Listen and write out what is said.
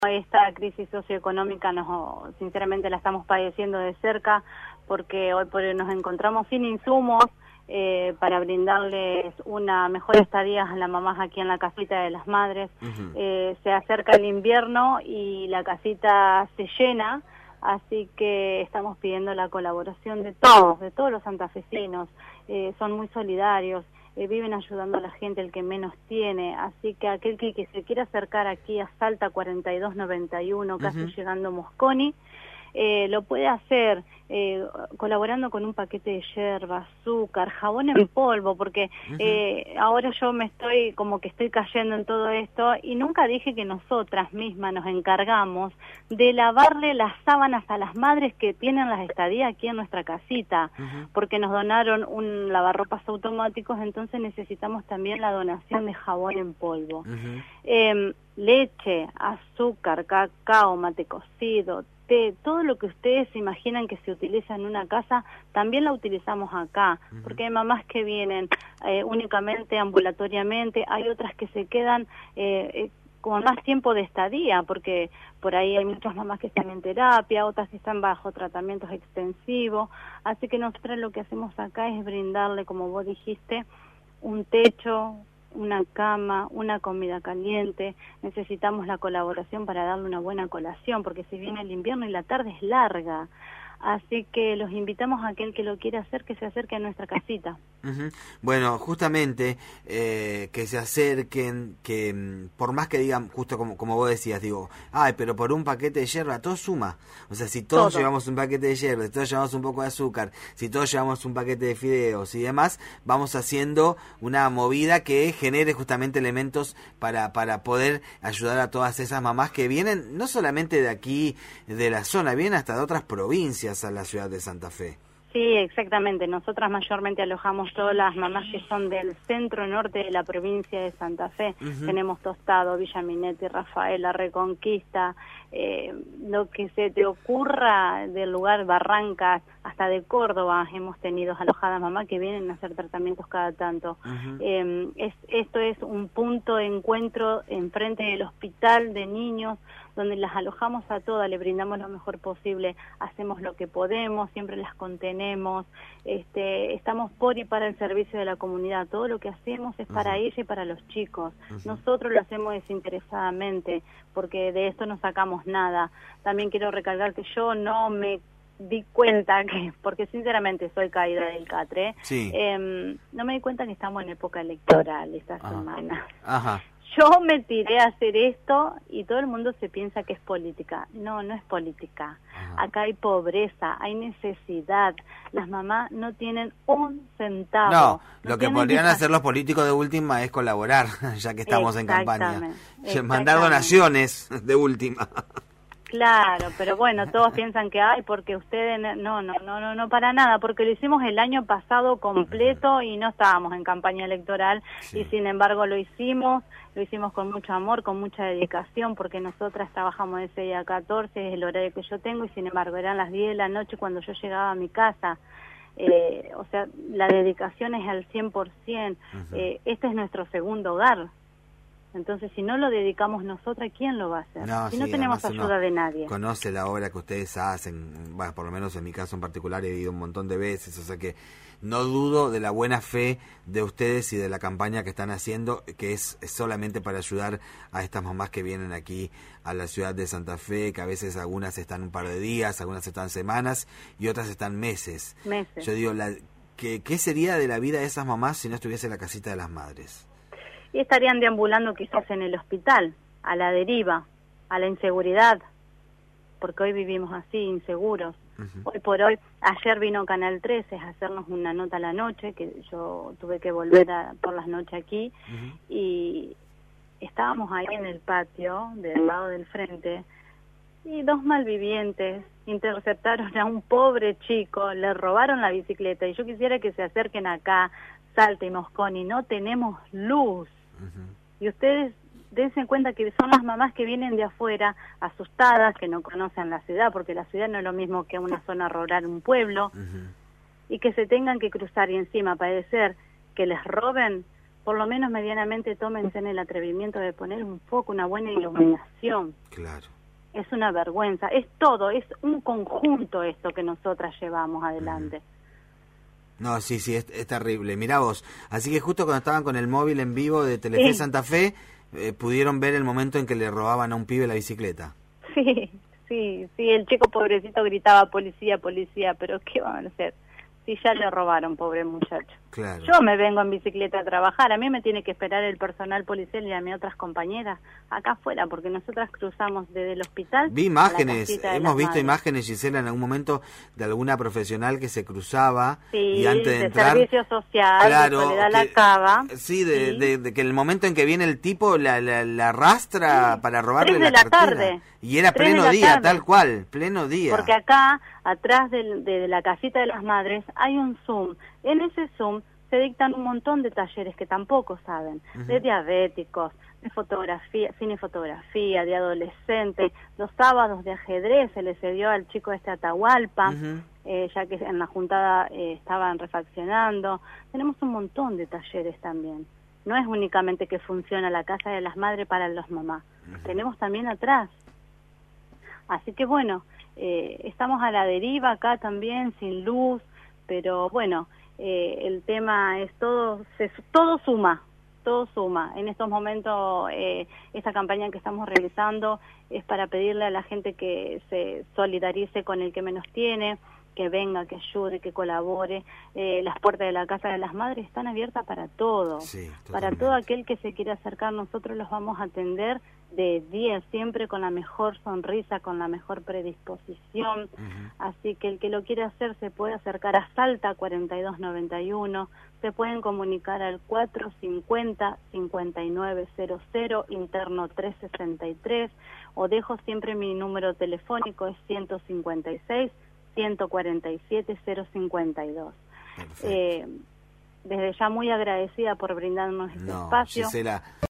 Esta crisis socioeconómica sinceramente la estamos padeciendo de cerca porque hoy por hoy nos encontramos sin insumos para brindarles una mejor estadía a las mamás aquí en la casita de las madres. Se acerca el invierno y la casita se llena, así que estamos pidiendo la colaboración de todos los santafesinos. Son muy solidarios. Viven ayudando a la gente, el que menos tiene, así que aquel que se quiera acercar aquí a Salta 4291, casi llegando a Mosconi, lo puede hacer colaborando con un paquete de yerba, azúcar, jabón en polvo, porque ahora yo estoy cayendo en todo esto y nunca dije que nosotras mismas nos encargamos de lavarle las sábanas a las madres que tienen las estadías aquí en nuestra casita, porque nos donaron un lavarropas automáticos, entonces necesitamos también la donación de jabón en polvo. Leche, azúcar, cacao, mate cocido, todo lo que ustedes se imaginan que se utiliza en una casa, también la utilizamos acá, porque hay mamás que vienen únicamente ambulatoriamente, hay otras que se quedan con más tiempo de estadía, porque por ahí hay muchas mamás que están en terapia, otras que están bajo tratamientos extensivos, así que nosotros lo que hacemos acá es brindarle, como vos dijiste, un techo, una cama, una comida caliente. Necesitamos la colaboración para darle una buena colación, porque si viene el invierno y la tarde es larga. Así que los invitamos a aquel que lo quiera hacer, que se acerque a nuestra casita. Bueno, justamente que se acerquen, que por más que digan, justo como vos decías, digo, ay, pero por un paquete de yerba, todo suma. O sea, si todos llevamos un paquete de yerba, si todos llevamos un poco de azúcar, si todos llevamos un paquete de fideos y demás, vamos haciendo una movida que genere justamente elementos para poder ayudar a todas esas mamás que vienen, no solamente de aquí, de la zona, vienen hasta de otras provincias a la ciudad de Santa Fe. Sí, exactamente. Nosotras mayormente alojamos todas las mamás que son del centro norte de la provincia de Santa Fe. Tenemos Tostado, Villa Minetti, Rafaela, Reconquista, lo que se te ocurra del lugar, Barrancas, hasta de Córdoba hemos tenido alojadas mamás que vienen a hacer tratamientos cada tanto. Esto es un punto de encuentro enfrente del hospital de niños, donde las alojamos a todas, le brindamos lo mejor posible, hacemos lo que podemos, siempre las contenemos, estamos por y para el servicio de la comunidad, todo lo que hacemos es para ella y para los chicos, nosotros lo hacemos desinteresadamente, porque de esto no sacamos nada. También quiero recalcar que yo no me di cuenta porque sinceramente soy caída del catre, no me di cuenta que estamos en época electoral esta semana. Yo me tiré a hacer esto y todo el mundo se piensa que es política. No, no es política. Acá hay pobreza, hay necesidad. Las mamás no tienen un centavo. No, lo que podrían hacer los políticos de última es colaborar, ya que estamos en campaña. Mandar donaciones de última. Claro, pero bueno, todos piensan que porque ustedes no para nada, porque lo hicimos el año pasado completo y no estábamos en campaña electoral y sin embargo lo hicimos con mucho amor, con mucha dedicación, porque nosotras trabajamos de 6 a 14, es el horario que yo tengo y sin embargo eran las 10 de la noche cuando yo llegaba a mi casa. O sea, la dedicación es al 100%, este es nuestro segundo hogar. Entonces, si no lo dedicamos nosotras, ¿quién lo va a hacer? Si no tenemos ayuda de nadie. Conoce la obra que ustedes hacen, bueno, por lo menos en mi caso en particular he ido un montón de veces, o sea que no dudo de la buena fe de ustedes y de la campaña que están haciendo, que es solamente para ayudar a estas mamás que vienen aquí a la ciudad de Santa Fe, que a veces algunas están un par de días, algunas están semanas y otras están meses. Yo digo, ¿qué sería de la vida de esas mamás si no estuviese la casita de las madres? Y estarían deambulando quizás en el hospital, a la deriva, a la inseguridad, porque hoy vivimos así, inseguros. Hoy por hoy, ayer vino Canal 13 a hacernos una nota a la noche, que yo tuve que volver por las noches aquí, y estábamos ahí en el patio, del lado del frente, y 2 malvivientes interceptaron a un pobre chico, le robaron la bicicleta, y yo quisiera que se acerquen acá, Salta y Mosconi, no tenemos luz. Y ustedes dense cuenta que son las mamás que vienen de afuera, asustadas, que no conocen la ciudad, porque la ciudad no es lo mismo que una zona rural, un pueblo, y que se tengan que cruzar y encima padecer que les roben por lo menos medianamente tómense en el atrevimiento de poner un foco, una buena iluminación. Claro. Es una vergüenza, es todo, es un conjunto esto que nosotras llevamos adelante. No, sí, es terrible. Mirá vos, así que justo cuando estaban con el móvil en vivo de Telefe Santa Fe, pudieron ver el momento en que le robaban a un pibe la bicicleta. Sí, el chico pobrecito gritaba policía, policía, pero ¿qué van a hacer? Si ya le robaron, pobre muchacho. Claro. Yo me vengo en bicicleta a trabajar, a mí me tiene que esperar el personal policial y a mis otras compañeras acá afuera, porque nosotras cruzamos desde el hospital. Vi imágenes, hemos visto imágenes, Gisela, en algún momento de alguna profesional que se cruzaba y antes de entrar... servicio social, claro, de Soledad La Cava. Sí, de que el momento en que viene el tipo la arrastra para robarle 3 de la cartera. tarde. Y era pleno día, tal cual, pleno día. Porque acá, atrás de la casita de las madres, hay un Zoom. En ese Zoom se dictan un montón de talleres que tampoco saben, de diabéticos, de fotografía, cine y fotografía, de adolescentes. Los sábados de ajedrez se le cedió al chico Atahualpa, ya que en la juntada estaban refaccionando. Tenemos un montón de talleres también. No es únicamente que funciona la casa de las madres para los mamás, tenemos también atrás. Así que bueno, estamos a la deriva acá también, sin luz, pero bueno, el tema es todo suma. En estos momentos, esta campaña que estamos realizando es para pedirle a la gente que se solidarice con el que menos tiene, que venga, que ayude, que colabore. Las puertas de la Casa de las Madres están abiertas para todo. Sí, para todo aquel que se quiera acercar, nosotros los vamos a atender de 10, siempre con la mejor sonrisa, con la mejor predisposición. Así que el que lo quiera hacer se puede acercar a Salta 4291, se pueden comunicar al 450-5900, interno 363, o dejo siempre mi número telefónico, es 156-147-052. Desde ya muy agradecida por brindarnos este espacio. Gisela.